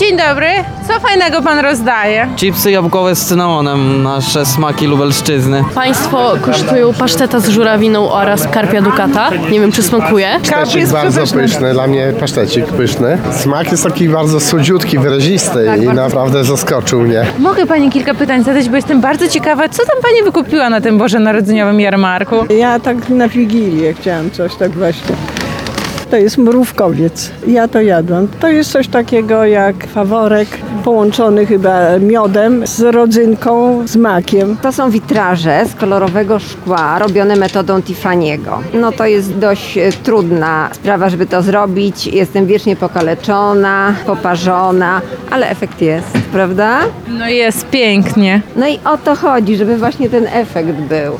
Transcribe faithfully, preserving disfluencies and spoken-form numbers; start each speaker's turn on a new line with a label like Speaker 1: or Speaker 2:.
Speaker 1: Dzień dobry, co fajnego pan rozdaje?
Speaker 2: Chipsy jabłkowe z cynamonem, nasze smaki lubelszczyzny.
Speaker 3: Państwo kosztują paszteta z żurawiną oraz karpia ducata. Nie wiem, czy smakuje.
Speaker 4: Pasztecik bardzo pyszny, dla mnie pasztecik pyszny. Smak jest taki bardzo słodziutki, wyrazisty i naprawdę zaskoczył mnie.
Speaker 1: Mogę pani kilka pytań zadać, bo jestem bardzo ciekawa, co tam pani wykupiła na tym bożonarodzeniowym jarmarku?
Speaker 5: Ja tak na Wigilię chciałam coś tak właśnie. To jest mrówkowiec. Ja to jadłam. To jest coś takiego jak faworek połączony chyba miodem z rodzynką, z makiem.
Speaker 6: To są witraże z kolorowego szkła robione metodą Tiffany'ego. No to jest dość e, trudna sprawa, żeby to zrobić. Jestem wiecznie pokaleczona, poparzona, ale efekt jest, prawda?
Speaker 1: No jest pięknie.
Speaker 6: No i o to chodzi, żeby właśnie ten efekt był.